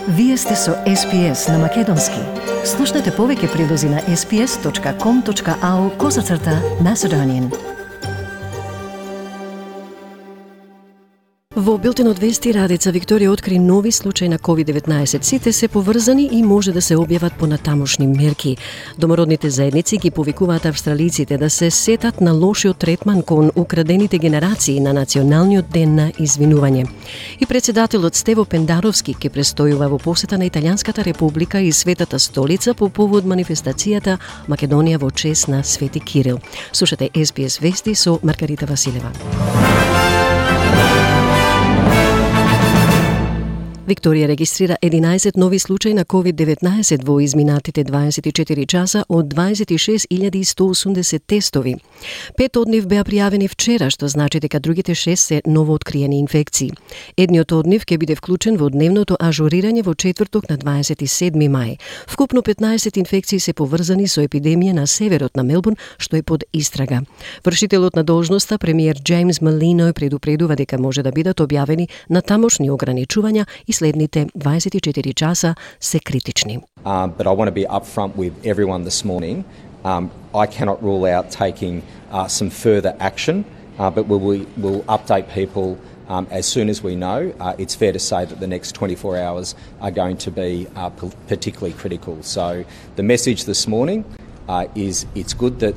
Вие сте со SPS на Македонски. Слушнете повеќе прилози на sps.com.au/Macedonian. Во билтенот вести Радица Викторија откри нови случаи на COVID-19. Сите се поврзани и може да се објават понатамошни мерки. Домородните заедници ги повикуваат австралиците да се сетат на лошиот третман кон украдените генерации на Националниот ден на извинување. И председателот Стево Пендаровски ќе престојува во посета на Италијанската република и Светата столица по повод манифестацијата Македонија во чест на Свети Кирил. Слушате SPS вести со Маргарита Василева. Викторија регистрира 11 нови случаи на COVID-19 во изминатите 24 часа од 26.180 тестови. 5 од нив беа пријавени вчера, што значи дека другите 6 се новооткриени инфекции. Едниот од нив ќе биде вклучен во дневното ажурирање во четврток на 27 мај. Вкупно 15 инфекции се поврзани со епидемија на северот на Мелбурн, што е под истрага. Вршителот на должноста, премиер Джеймс Малино, предупредува дека може да бидат објавени на тамошни ограничувања и следните 24 часа се критични. But I want to be upfront with everyone this morning. I cannot rule out taking some further action, but we'll update people as soon as we know. It's fair to say that the next 24 hours are going to be particularly critical. So the message this morning is it's good that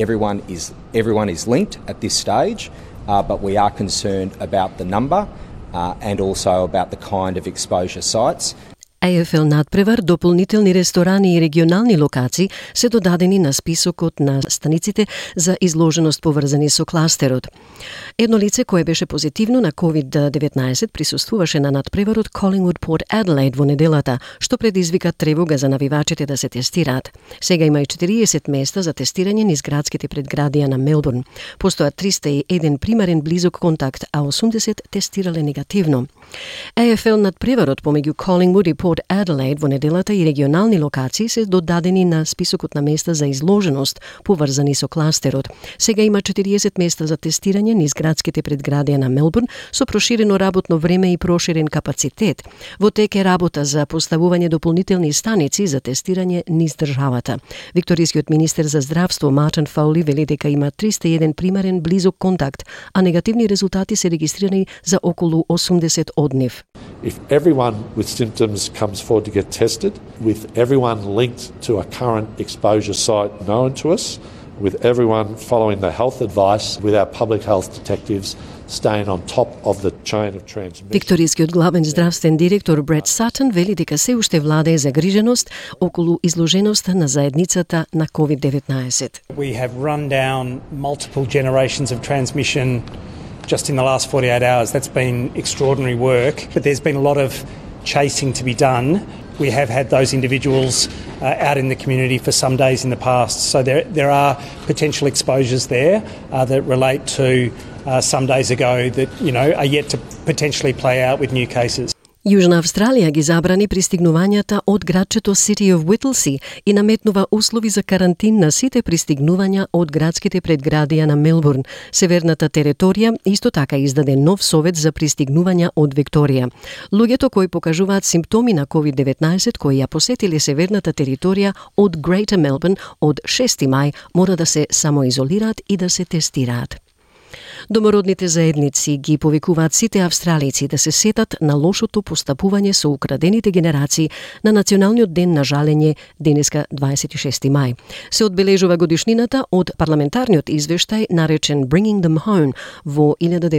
everyone is linked at this stage, but we are concerned about the number and also about the kind of exposure sites. AFL надпревар, дополнителни ресторани и регионални локации се додадени на списокот на станиците за изложеност поврзани со кластерот. Едно лице кое беше позитивно на COVID-19 присуствуваше на надпреварот Collingwood Port Adelaide во неделата, што предизвика тревога за навивачите да се тестираат. Сега има и 40 места за тестирање низ градските предградија на Мелбурн. Постојат 301 примарен близок контакт, а 80 тестирале негативно. AFL надпреварот помеѓу Collingwood и Port Adelaide во неделата и регионални локации се додадени на списокот на места за изложеност поврзани со кластерот. Сега има 40 места за тестирање низ градските предградија на Мелбурн со проширено работно време и проширен капацитет. Во тек е работа за поставување дополнителни станици за тестирање низ државата. Викторискиот министер за здравство Мартин Фоули вели дека има 301 примарен близок контакт, а негативни резултати се регистрирани за околу 80 од нив. If everyone with symptoms comes forward to get tested, with everyone linked to a current exposure site known to us, with everyone following the health advice, with our public health detectives staying on top of the chain of transmission. Викторискиот главен здравствен директор Брет Сатон вели дека се уште владее загриженост околу изложеноста на заедницата на COVID-19. We have run down multiple generations of transmission just in the last 48 hours. That's been extraordinary work, but there's been a lot of chasing to be done. We have had those individuals out in the community for some days in the past, so there are potential exposures there that relate to some days ago that are yet to potentially play out with new cases. Јужна Австралија ги забрани пристигнувањата од градчето City of Whittlesea и наметнува услови за карантин на сите пристигнувања од градските предградија на Мелбурн. Северната територија исто така издаде нов совет за пристигнувања од Викторија. Луѓето кои покажуваат симптоми на COVID-19 кои ја посетиле северната територија од Greater Melbourne од 6 мај мора да се самоизолираат и да се тестираат. Домородните заедници ги повикуваат сите австралици да се сетат на лошото постапување со украдените генерации на Националниот ден на жалење денеска 26 мај. Се одбележува годишнината од парламентарниот извештај наречен Bringing Them Home во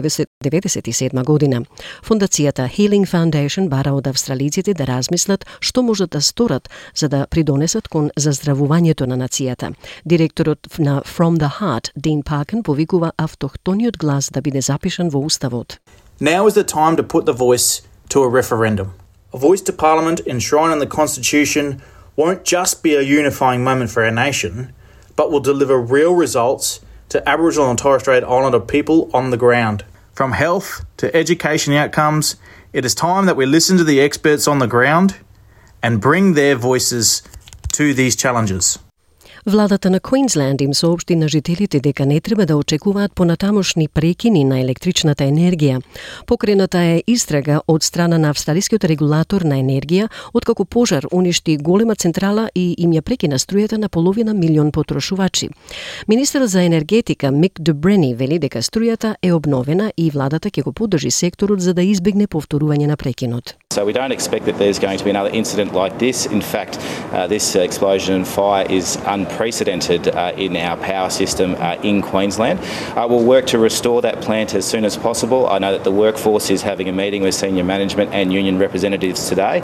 1997 година. Фондацијата Healing Foundation бара од австралиците да размислат што можат да сторат за да придонесат кон заздравувањето на нацијата. Директорот на From the Heart, Dean Parkin, повикува автохтониот глас да биде запишан во уставот. Now is the time to put the voice to a referendum. A voice to Parliament enshrined in the Constitution won't just be a unifying moment for our nation, but will deliver real results to Aboriginal and Torres Strait Islander people on the ground. From health to education outcomes, it is time that we listen to the experts on the ground and bring their voices to these challenges. Владата на Квинсленд им соопшти на жителите дека не треба да очекуваат понатамошни прекини на електричната енергија. Покрената е истрага од страна на австралискиот регулатор на енергија, откако пожар уништи голема централа и им ја прекина струјата на половина милион потрошувачи. Министерот за енергетика Мик Дебрени вели дека струјата е обновена и владата ќе го поддржи секторот за да избегне повторување на прекинот. So we don't expect that there's going to be another incident like this. In fact, this explosion and fire is unprecedented in our power system in Queensland. We'll work to restore that plant as soon as possible. I know that the workforce is having a meeting with senior management and union representatives today.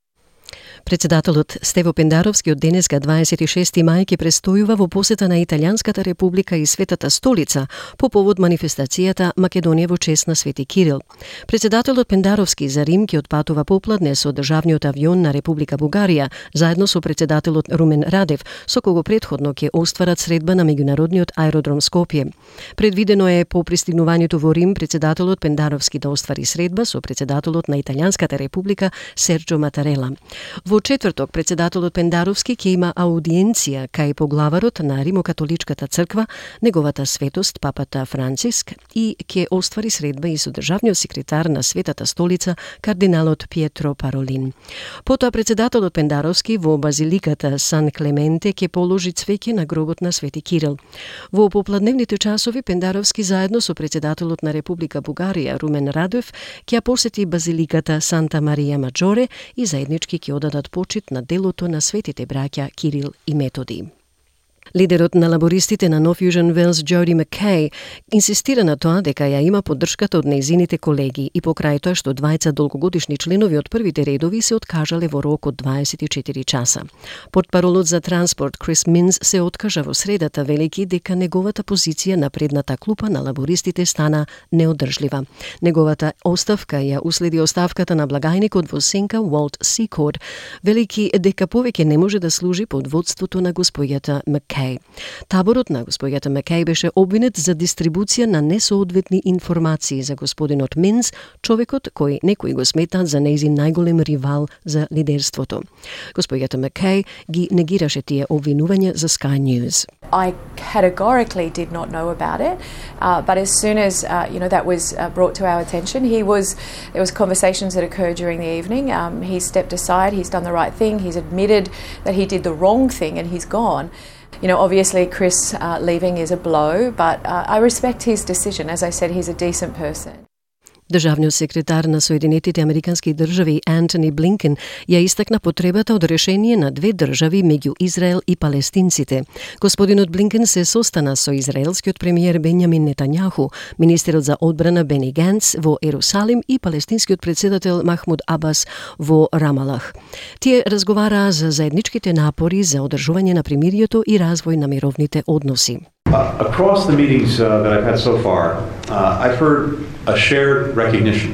Председателот Стево Пендаровски од денеска 26 мај ќе престојува во посета на Италијанската република и Светата столица по повод манифестацијата Македонија во чест на Свети Кирил. Председателот Пендаровски за Рим ќе отпатува попладне со државниот авион на Република Бугарија, заедно со председателот Румен Радев, со кого претходно ќе остварат средба на меѓународниот аеродром Скопје. Предвидено е по пристигнувањето во Рим председателот Пендаровски да оствари средба со председателот на Италијанската република Серджо Матарела. Во четврток председателот Пендаровски ќе има аудиенција кај поглаварот на Римокатоличката црква, неговата светост папата Франциск, и ќе оствари средба и со државниот секретар на Светата столица кардиналот Пиетро Паролин. Потоа председателот Пендаровски во базиликата Сан Клементе ќе положи цвеќе на гробот на Свети Кирил. Во попладневните часови Пендаровски заедно со председателот на Република Бугарија Румен Радев ќе посети базиликата Санта Марија Маджоре и заеднички ќе одадат почит на делото на светите браќа Кирил и Методи. Лидерот на лабористите на Нов Јужен Велс Джоди Маккей инсистира на тоа дека ја има поддршката од нејзините колеги и покрај тоа што двајца долгогодишни членови од првите редови се откажале во рок од 24 часа. Портпаролот за транспорт Крис Минс се откажа во средата, велики дека неговата позиција на предната клупа на лабористите стана неодржлива. Неговата оставка ја уследи оставката на благајникот во Сенка Уолт Сикорд, велики дека повеќе не може да служи под водството на господјата Маккей. Таборот на господјата Маккей беше обвинет за дистрибуција на несоодветни информации за господинот Минс, човекот кој некои го сметаат за нејзин најголем ривал за лидерството. Господјата Маккей ги негираше тие обвинувања за Sky News. I categorically did not know about it, but as soon as that was brought to our attention, there was conversations that occurred during the evening. He stepped aside. He's done the right thing. He's admitted that he did the wrong thing, and he's gone. Obviously Chris leaving is a blow, but I respect his decision. As I said, he's a decent person. Државниот секретар на Соединетите Американски држави Антони Блинкен ја истакна потребата од решение на две држави меѓу Израел и палестинците. Господинот Блинкен се состана со израелскиот премиер Бенјамин Нетањаху, министерот за одбрана Бени Ганц во Ерусалим и палестинскиот председател Махмуд Абас во Рамалах. Тие разговараа за заедничките напори за одржување на примирието и развој на мировните односи. Across the meetings that I've had so far, I've heard a shared recognition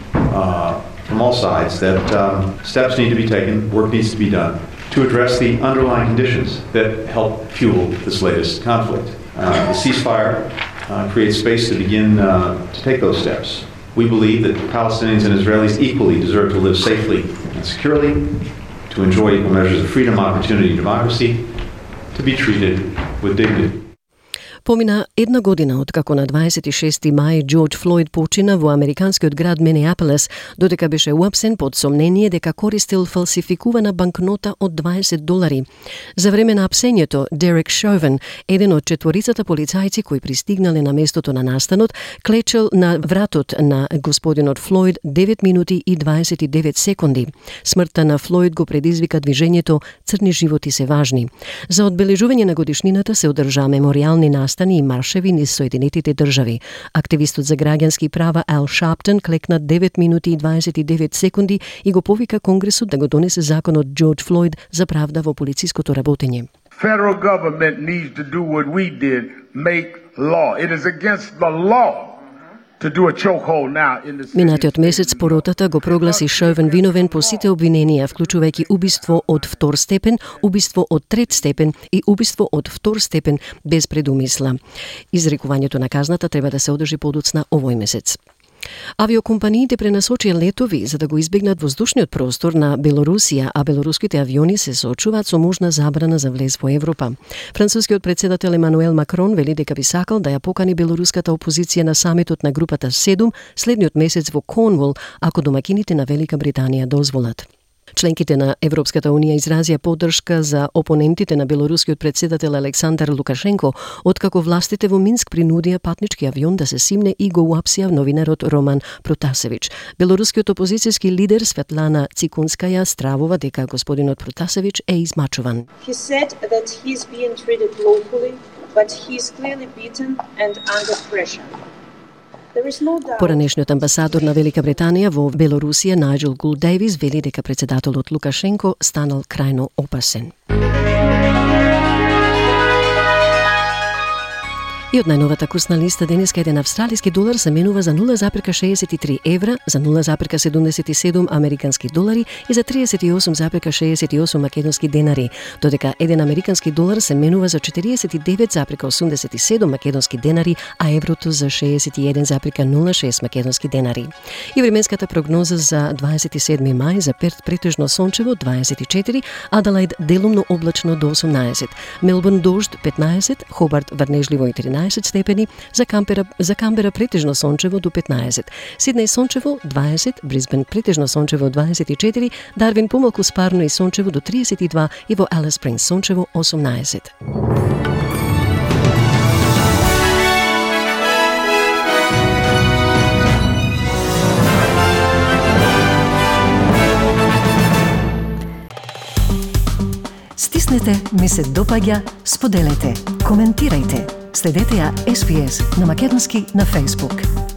from all sides that steps need to be taken, work needs to be done to address the underlying conditions that help fuel this latest conflict. The ceasefire creates space to begin to take those steps. We believe that Palestinians and Israelis equally deserve to live safely and securely, to enjoy equal measures of freedom, opportunity, and democracy, to be treated with dignity. Помина една година откако на 26 мај Џорџ Флојд почина во американскиот град Минеаполис, додека беше уапсен под сомнение дека користил фалсификувана банкнота од $20. За време на апсењето, Дерек Шовен, еден од четворицата полицајци кои пристигнале на местото на настанот, клечел на вратот на господинот Флојд 9 минути и 29 секунди. Смртта на Флојд го предизвика движењето "Црни животи се важни". За одбележување на годишнината се одржаа меморијални настани и маршеви низ Соединетите држави. Активистот за граѓански права Ал Шарптон клекна 9 минути и 29 секунди и го повика Конгресот да го донесе законот Џорџ Флојд за правда во полициското работење. Federal government needs to do what we did, make law. It is against the law. Минатиот месец поротата го прогласи Шовен виновен по сите обвиненија, вклучувајќи убиство од втор степен, убиство од трет степен и убиство од втор степен без предумисла. Изрекувањето на казната треба да се одржи подоцна овој месец. Авиокомпаниите пренасочија летови за да го избегнат воздушниот простор на Белорусија, а белоруските авиони се соочуваат со можна забрана за влез во Европа. Францускиот председател Емануел Макрон вели дека би сакал да ја покани белоруската опозиција на самитот на групата 7 следниот месец во Корнуол, ако домакините на Велика Британија дозволат. Членките на Европската унија изразија поддршка за опонентите на белорускиот председател Александар Лукашенко, откако властите во Минск принудија патнички авион да се симне и го уапсија новинарот Роман Протасевич. Белорускиот опозицијски лидер Светлана Цикунскаја стравува дека господинот Протасевич е измачуван. He said that he is being treated lawfully, but he is clearly beaten and under pressure. Поранешниот амбасадор на Велика Британија во Белорусија Најджел Гул Дейвис вели дека председателот Лукашенко станал крајно опасен. И од најновата курсна листа денеска еден австралиски долар се менува за 0,63 евра, за 0,77 американски долари и за 38,68 македонски денари, додека еден американски долар се менува за 49,87 македонски денари, а еврото за 61,06 македонски денари. И временската прогноза за 27 мај за Перт претежно сончево 24, Аделаид делумно облачно до 18, Мелбурн дожд 15, Хобарт врнежливо и 13 степени, за Камбера претежно сончево до 15, Сиднеј сончево 20, Брисбен претежно сончево 24, Дарвин помалку спарно и сончево до 32 и во Алис Спрингс сончево 18. Стиснете, ми се допаѓа, споделете, коментирајте. Следете ја SPS на македонски на Facebook.